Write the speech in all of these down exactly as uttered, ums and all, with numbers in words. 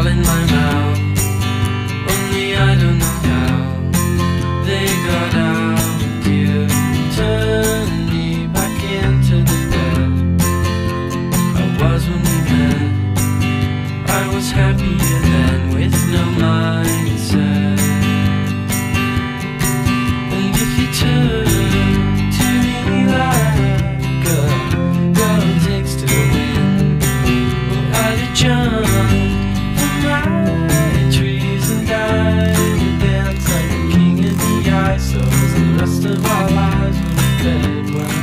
all in my mouth. Only I don't know how they got out. You turned me back into the bed I was when we met. I was happier then with no mindset. And if you turn to me like a girl takes to the wind, well, I'd have jumped from my trees and died and danced like a king in the ice. So as the rest of our lives were fed well.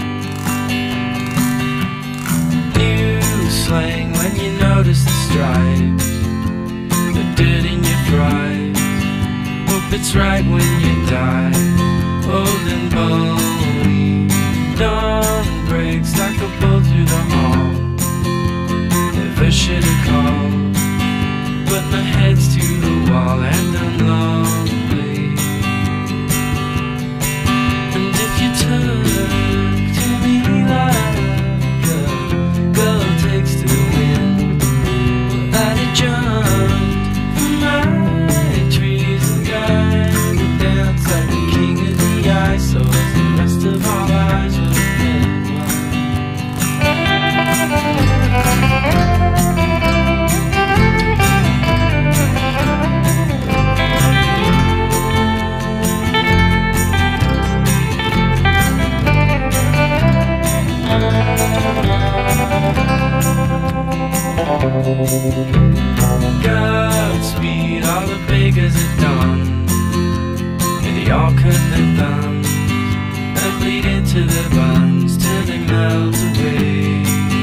New slang when you notice the stripes, the dirt in your fries. Hope it's right when you die, old and bony. Dawn breaks like a bolt through the hall. Never should have called, but my head's to the wall and I'm lonely. And if you turn to me like a girl takes to the wind, well, I'd have jumped from my trees and died and danced like a king in the ice. So as the rest of our lives would have been well. Godspeed, all the beggars at dawn, and they all cut their thumbs and bleed into their buns till they melt away.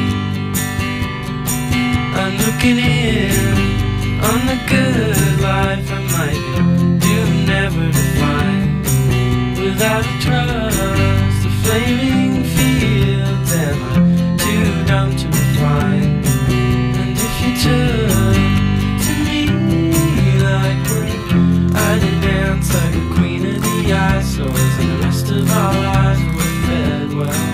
I'm looking in on the good life I might be doomed never to find. Without a trust, the flaming fields, am I too dumb to refine? And if you turn to me like when I did dance like a queen of the ice, so as the rest of our lives were fed well.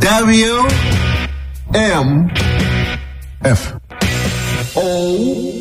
W M F O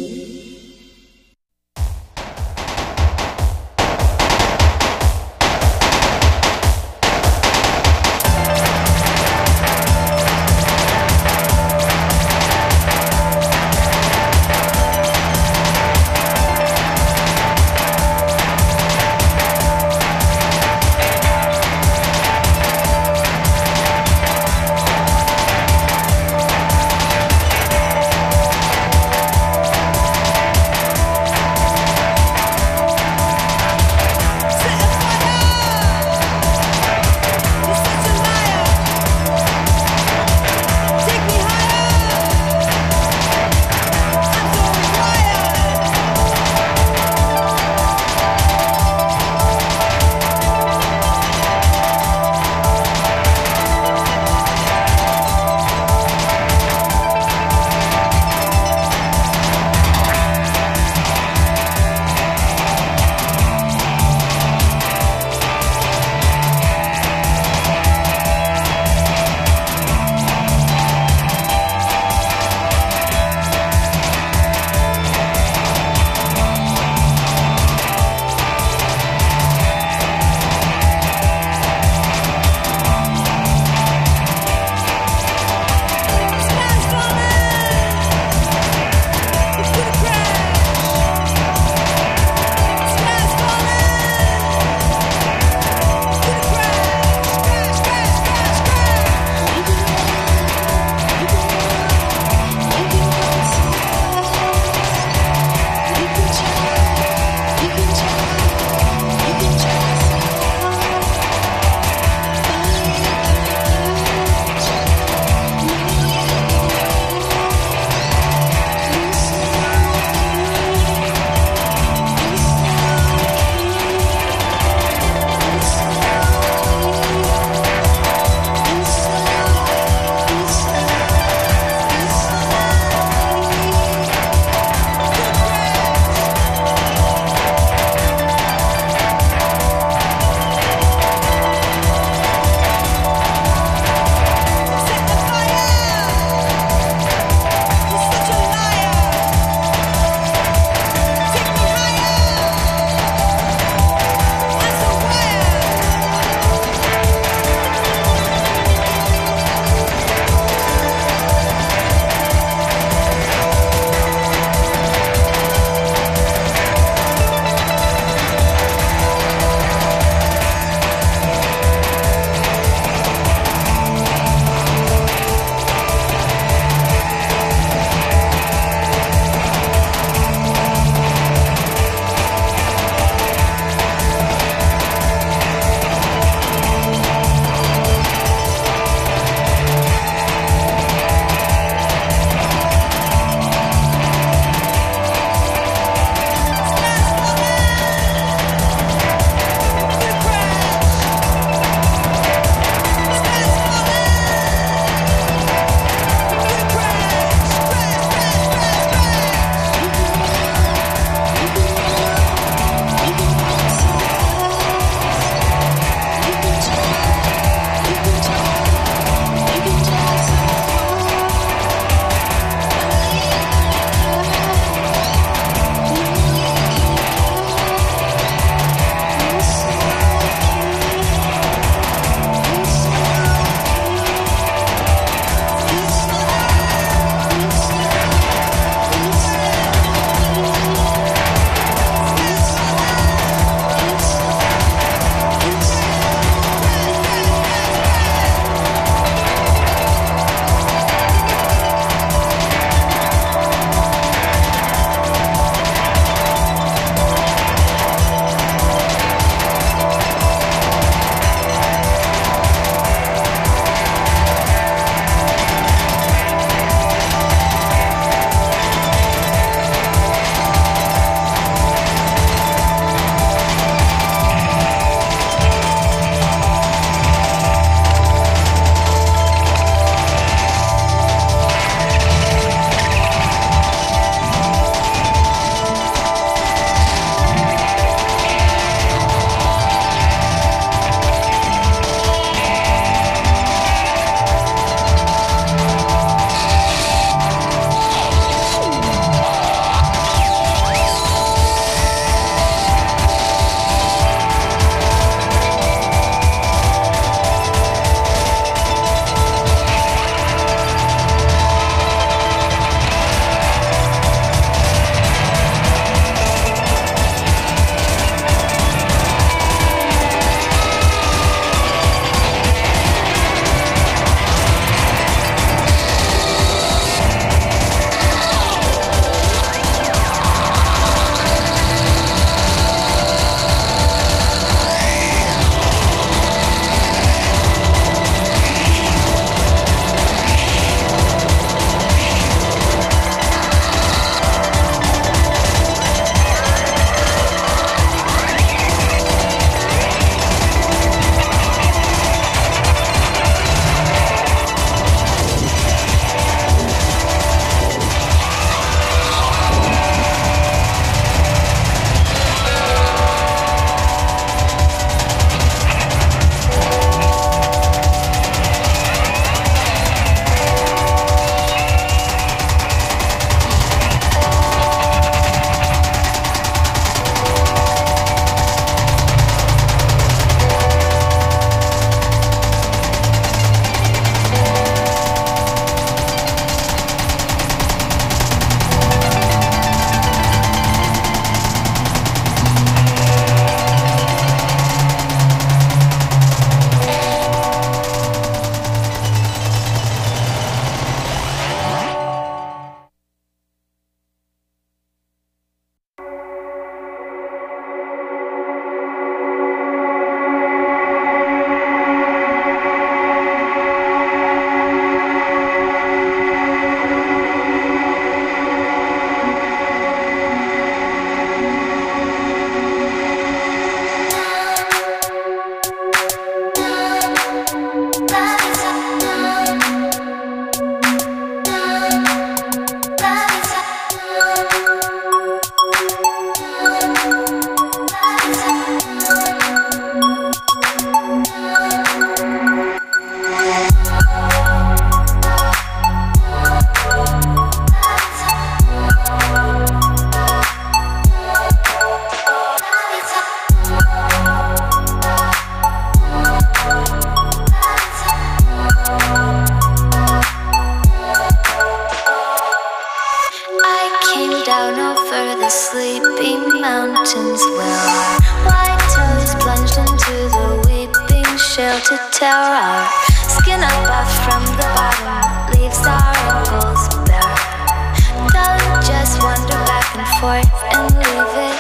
to tear our skin up from the bottom, leaves our ankles bare. Don't just wander back and forth and leave it.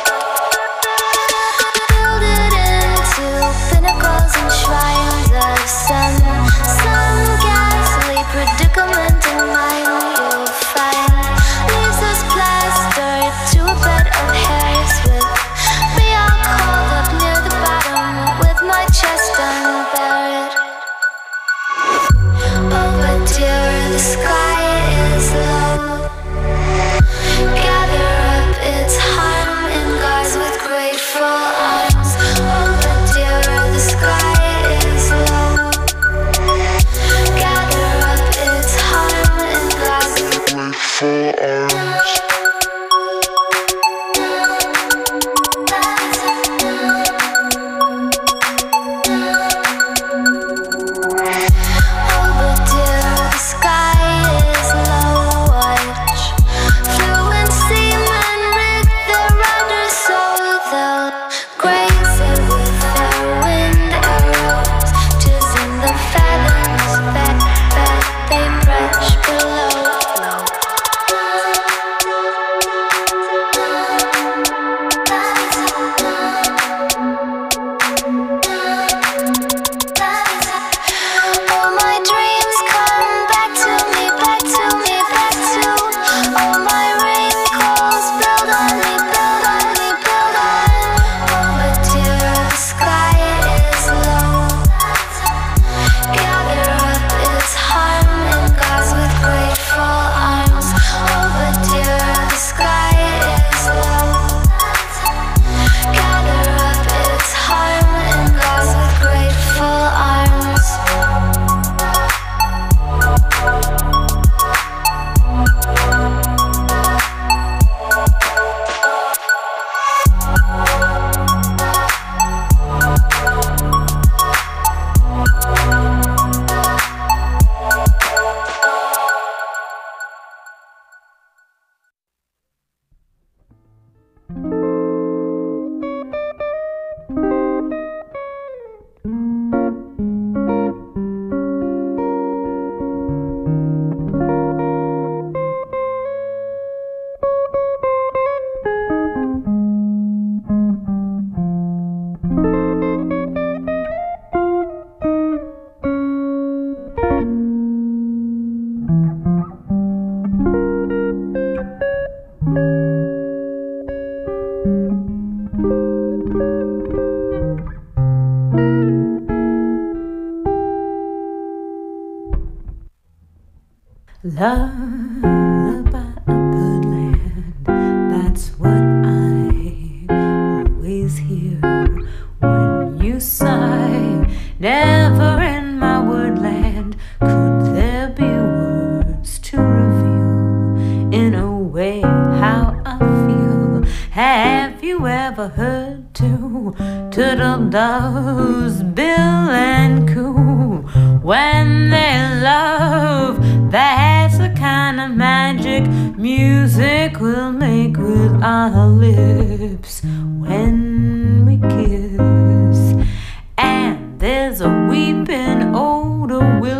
Build it into pinnacles and shrines of some, some ghastly predicament in mind you'll find. Leaves us plastered to a bed of hairs with me all called up near the bottom with my chest unburied. Oh, but dear, the sky is low. Gather up its harm in gauze with grateful arms. Oh, but dear, the sky is low. Gather up its harm in gauze with grateful arms. Lullaby of birdland, that's what I always hear when you sigh. Never in my woodland could there be words to reveal in a way how I feel. Have you ever heard two turtle doves bill and coo when they love? That's the kind of magic music we'll make with our lips when we kiss. And there's a weeping old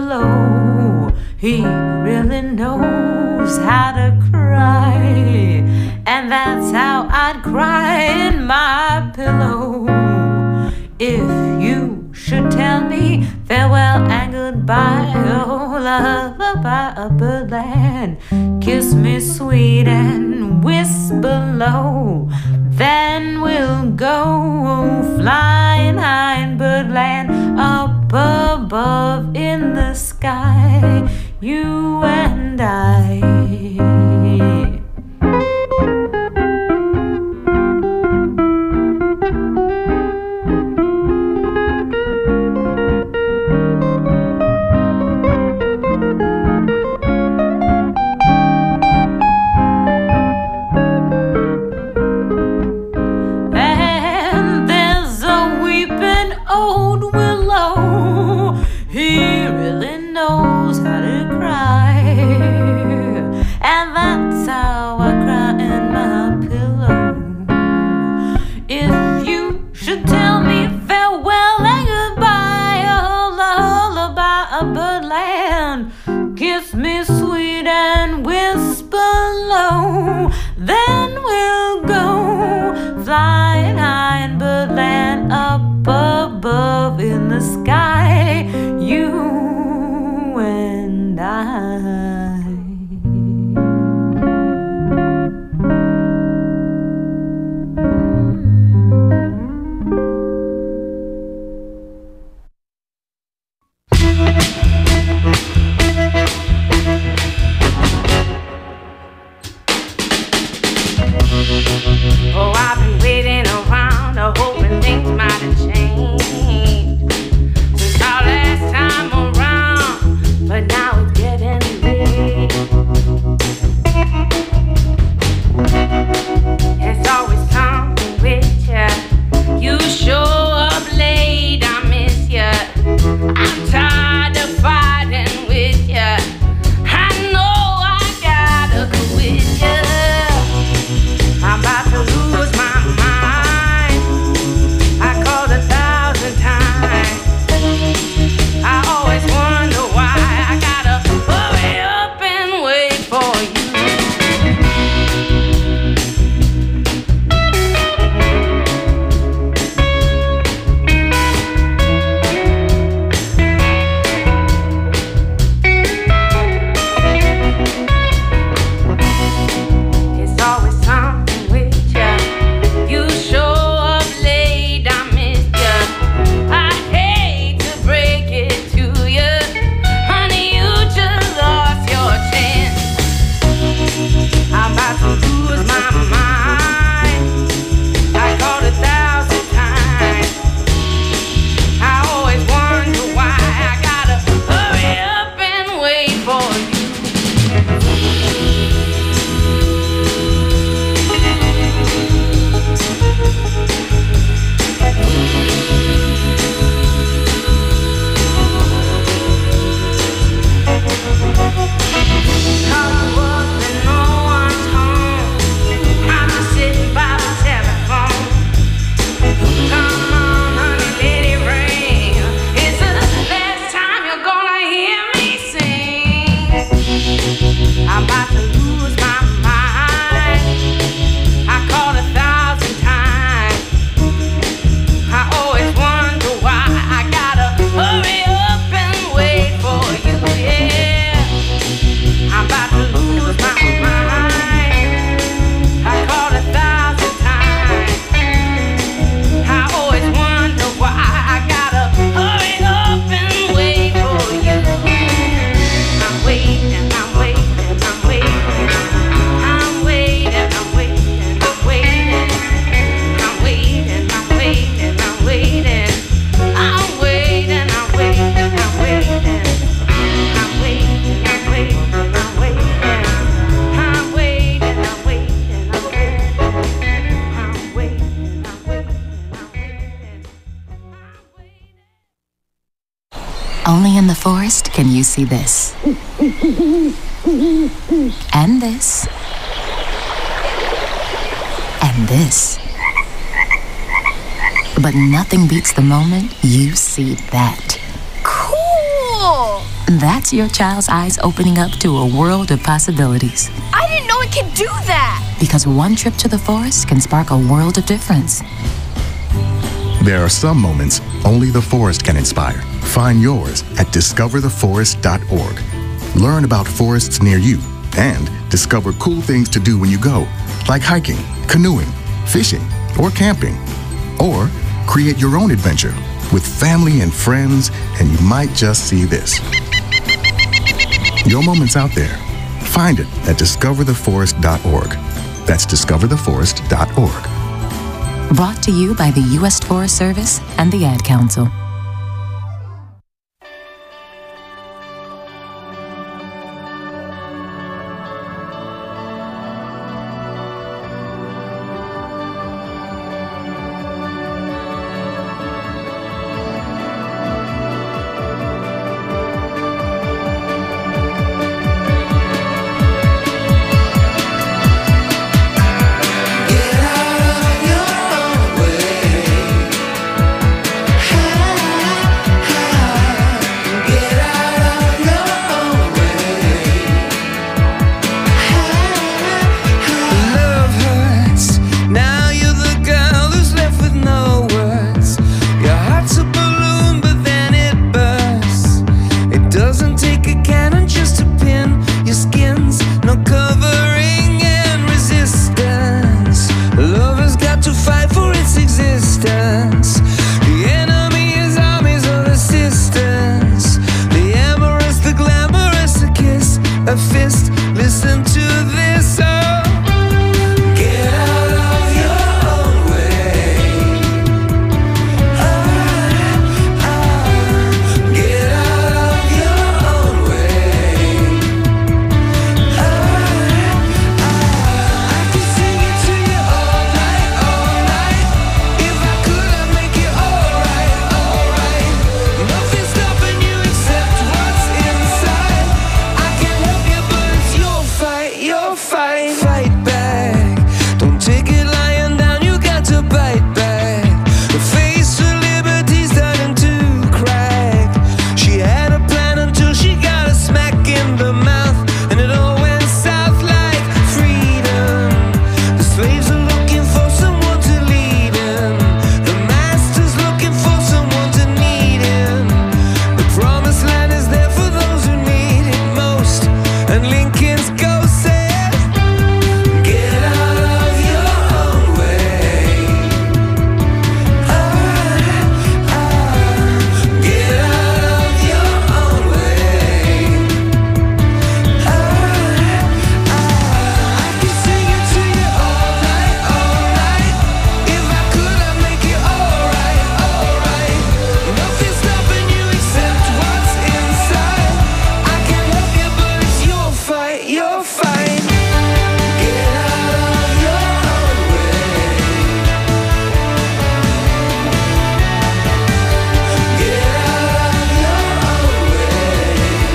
willow, he really knows how to cry. And that's how I'd cry in my pillow if you should tell me farewell and goodbye. Oh, lullaby of birdland, kiss me sweet and whisper low. Then we'll go flying high in birdland, up above in the sky, you and I. If you should tell me farewell and goodbye, oh Kiss me sweet and whisper low. Then we'll go flying high in birdland up above in the sky. You and I. Oh, I've been waiting around, hoping things might have changed since our last time around, but now it's getting late. It's always something with ya. You show up late, I miss ya. I'm tired of fighting with ya. I know I gotta go with ya. I'm about to lose my mind. I called a thousand times. I always wonder why I gotta hurry up and wait for you. It's always something with ya. You show up late, I miss ya. I hate to break it to ya. Honey, you just lost your chance. I'm about to lose my mind. I called a thousand times. I always wonder why I gotta hurry up and wait for you. Call you up and no one's home. I'm just sitting by the telephone. Come on, honey, let it rain. It's the last time you're gonna hear me sing. I'm about to lose my mind. I called a thousand times. I always wonder why I gotta hurry up and wait for you. Yeah, I'm about to lose my mind. I called a thousand times. I always wonder why I gotta hurry up and wait for you. I'm waiting, I'm waiting, I'm waiting. I'm waiting, I'm waiting, I'm waiting. I'm waiting, I'm waiting, I'm waiting. I'm waiting, I'm waiting, I'm waiting. I'm waiting, I'm waiting, I'm waiting. I'm waiting, I'm waiting, I'm waiting. I'm waiting, I'm waiting, I'm waiting. Only in the forest can you see this. And this. And this. But nothing beats the moment you see that. Cool! That's your child's eyes opening up to a world of possibilities. I didn't know it could do that! Because one trip to the forest can spark a world of difference. There are some moments only the forest can inspire. Find yours at discover the forest dot org. Learn about forests near you and discover cool things to do when you go, like hiking, canoeing, fishing, or camping. Or create your own adventure with family and friends, and you might just see this. Your moment's out there. Find it at discover the forest dot org. That's discover the forest dot org. Brought to you by the U S Forest Service and the Ad Council. Get out of your own way. a fist. Listen to this song. Get out of your own way. Ah, ah, get out of your own way. Ah, ah, I could sing it to you all night, all night. If I could, I'd make it alright, alright. Nothing's stopping you except what's inside. I can help you, but it's your fight, your fight. Fight back. Don't take it lying down, you got to bite back. The face of liberty's starting to crack. She had a plan until she got a smack in the mouth, and it all went south like freedom. The slaves are looking for someone to lead them. The master's looking for someone to need him. The promised land is there for those who need it most. And Lincoln's ghost says, get out of your own way. Ah, ah, get out of your own way. Ah, ah, I can sing it to you all night, all night. If I could, I'd make it alright, alright. Nothing's stopping you except what's inside. I can help you, but it's your fight, your fight. Get out of your own way. Get out of your own way.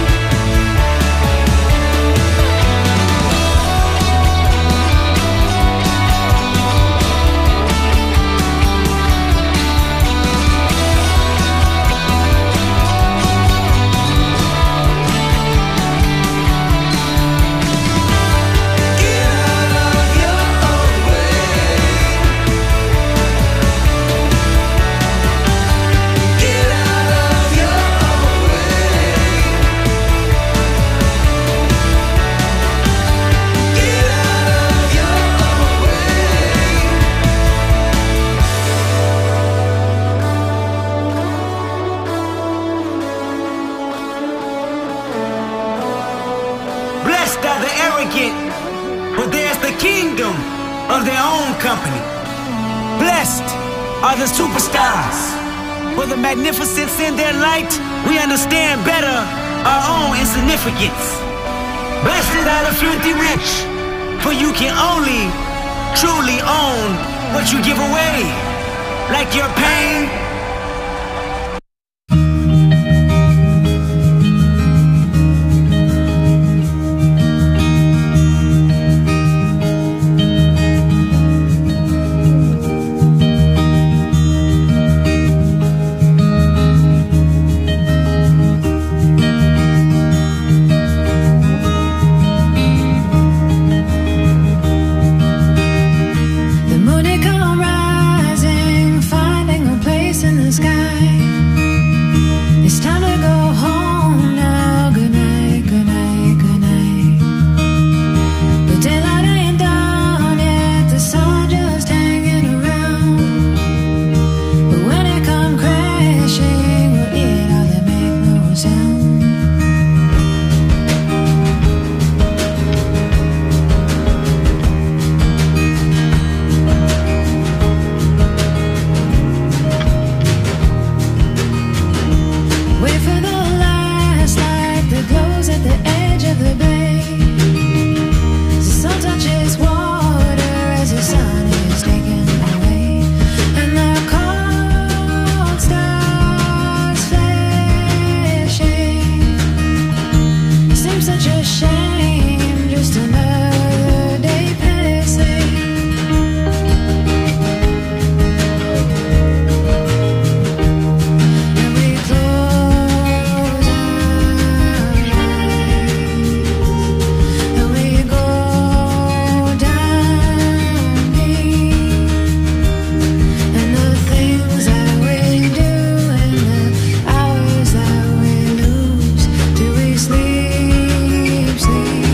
Get out of your own way. Get out of your own way. Get out of your own Blessed are the arrogant, for theirs the kingdom of their own company. Blessed are the superstars, for the magnificence in their light, we understand better our own insignificance. Blessed are the filthy rich, for you can only truly own what you give away, like your pain. The moon it come rising, finding a place in the sky. It's time to go home now. Good night, good night, good night. The daylight ain't done yet, the sun just hanging around. But when it come crashing, well, it hardly make no sound. Wait for the last light that glows at the edge of the bay. The sun touches water as the sun is taken away, and the cold stars flashing. It seems such a shame, just another day passing. And we close our eyes, and we go down deep. And the things that we do, and the hours that we lose, till we sleep, sleep.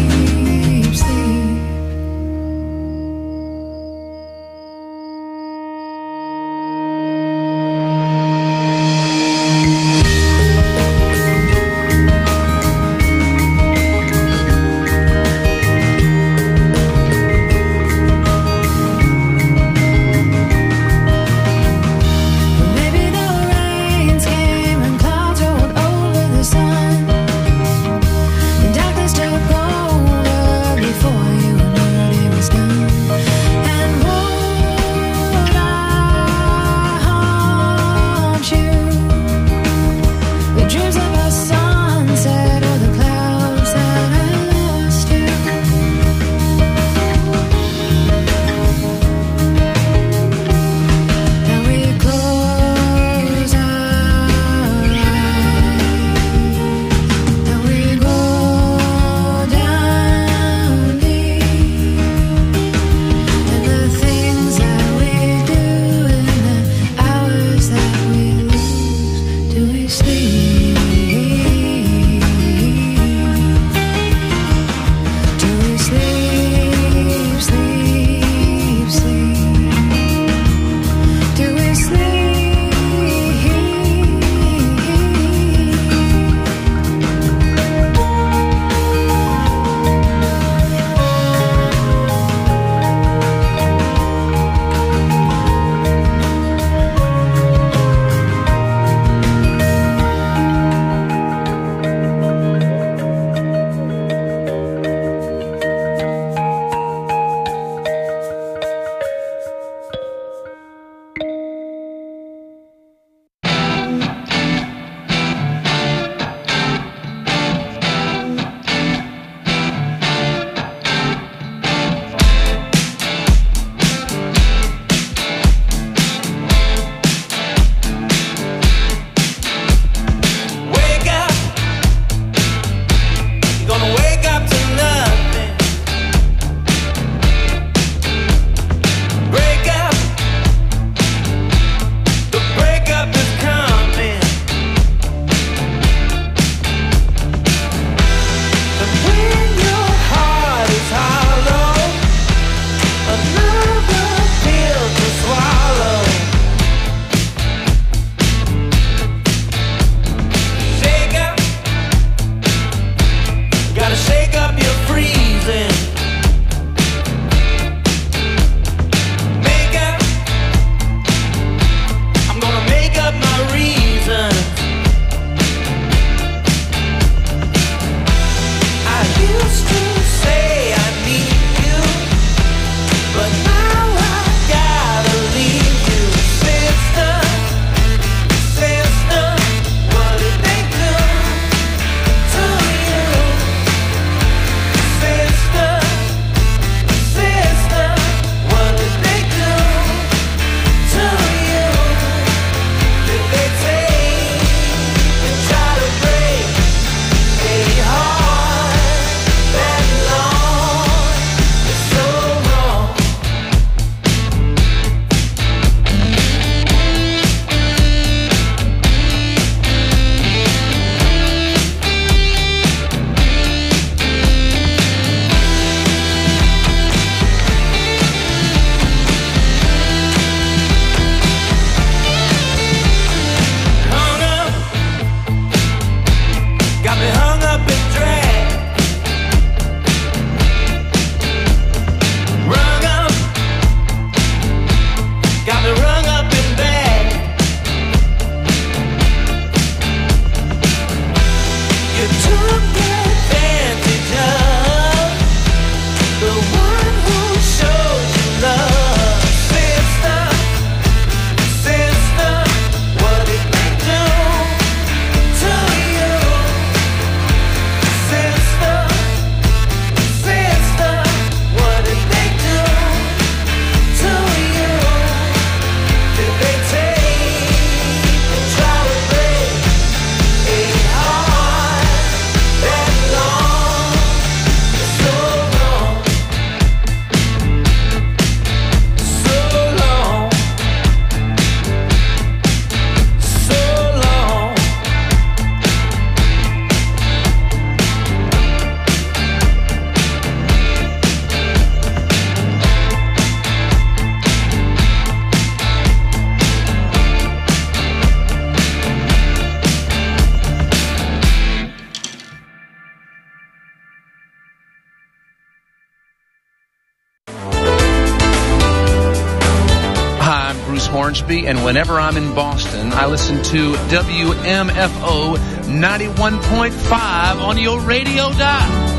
Hornsby, and whenever I'm in Boston, I listen to W M F O ninety-one point five on your radio dial.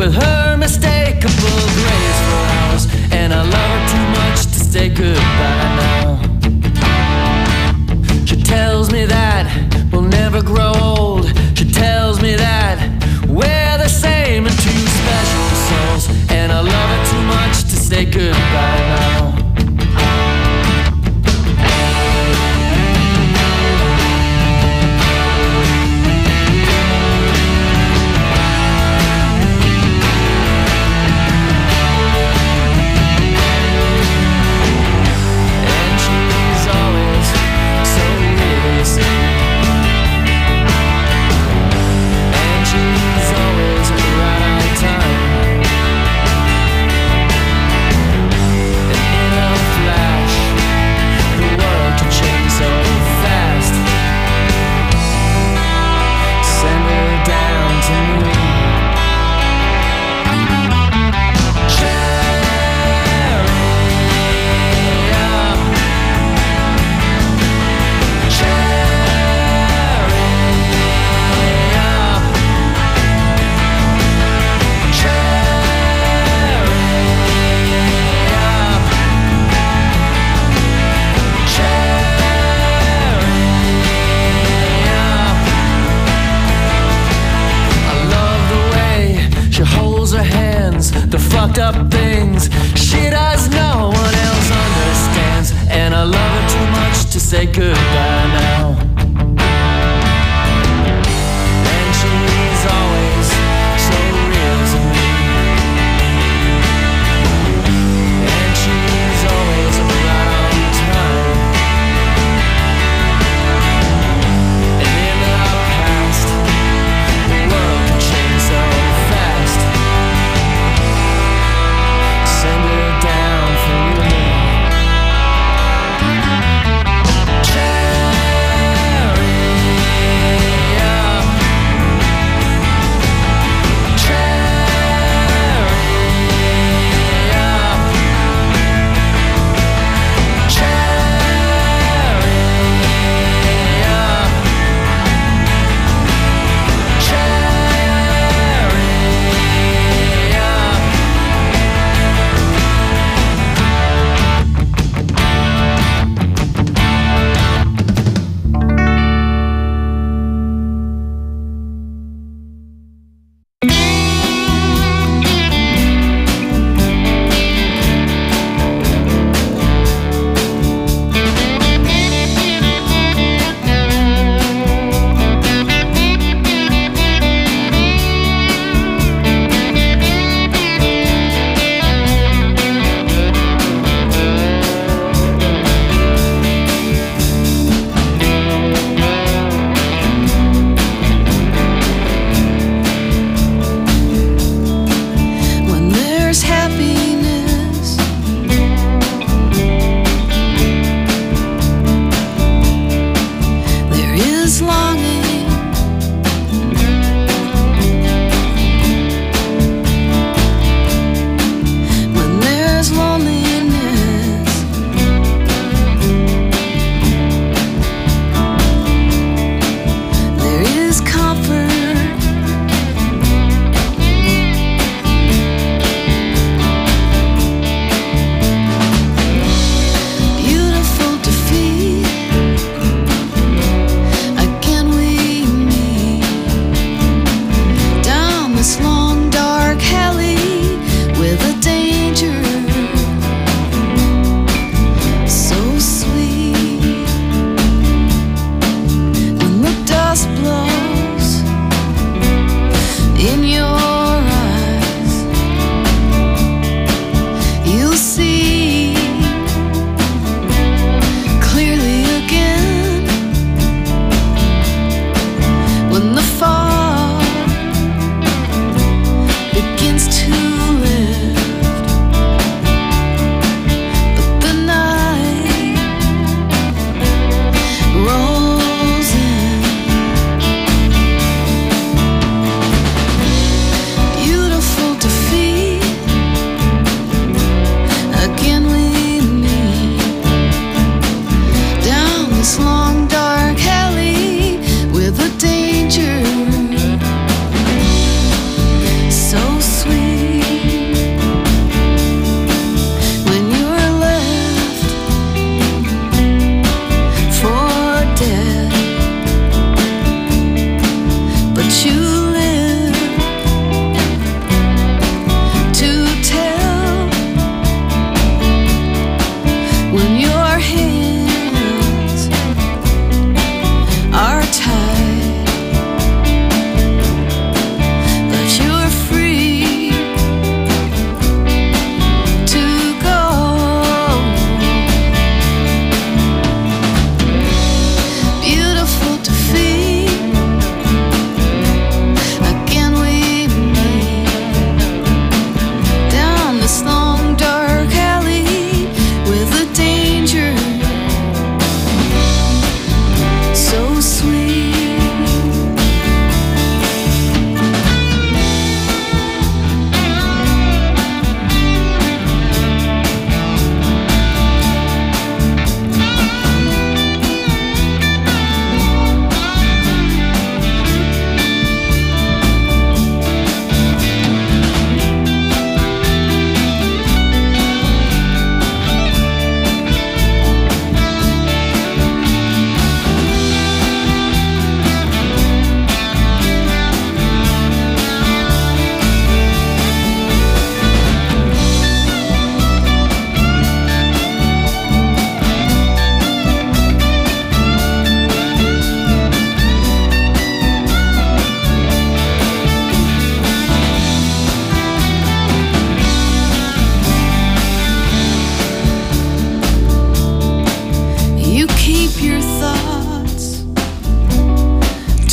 with her unmistakable grace for hours, and I love her too much to say goodbye now. She tells me that we'll never grow old. She tells me that we're the same and two special souls, and I love her too much to say goodbye now. The fucked up things she does no one else understands, and I love her too much to say goodbye now. And she's always so real to me, and she's always right on time. And in our past, the world can change so fast. Send her down for me. Cherry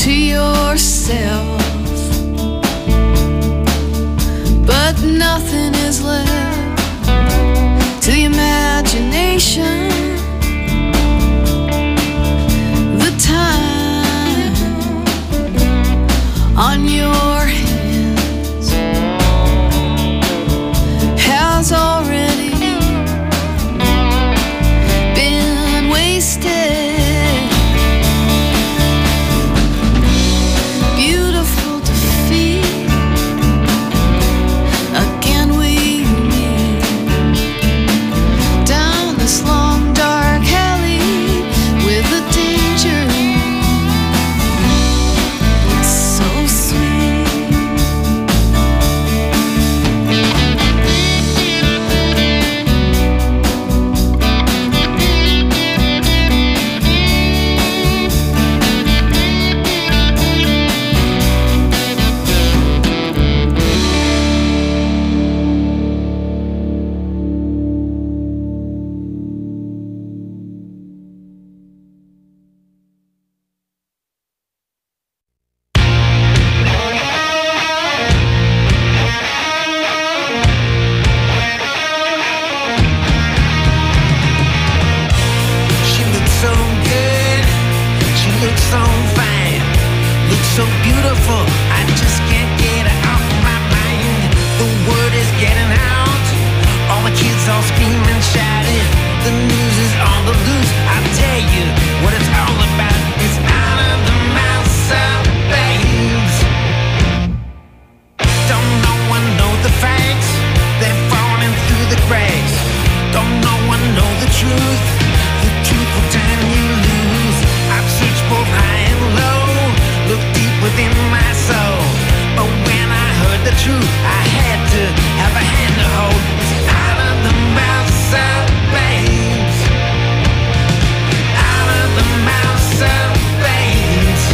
to yourself, but nothing is left to the imagination. The time on your hands has already been wasted. Beautiful defeat. Again we meet down this long dark alley with the danger so sweet. She looks so good, she looks so fine, looks so beautiful, I just can't get her off my mind. The word is getting out, all the kids all screaming, shouting, the news is on the loose. I tell you what it's all about, it's out of the mouths of babes. Don't no one know the facts, they're falling through the cracks. Don't no one know the truth, the truth will turn you loose. I've searched both high and low, looked deep within my soul, but when I heard the truth, I had to have a hand to hold. It's out of the mouths of babes, out of the mouths of babes.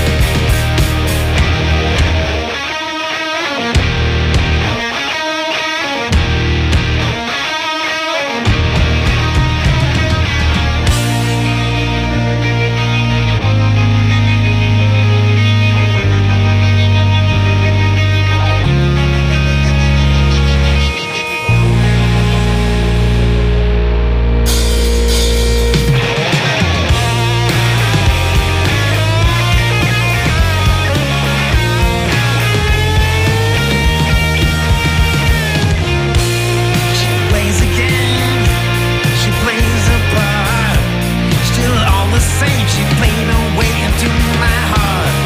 She plays a game, she plays a part, still all the same, she played her way into my heart.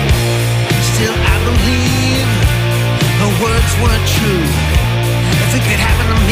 Still I believe her words were true. If it could happen to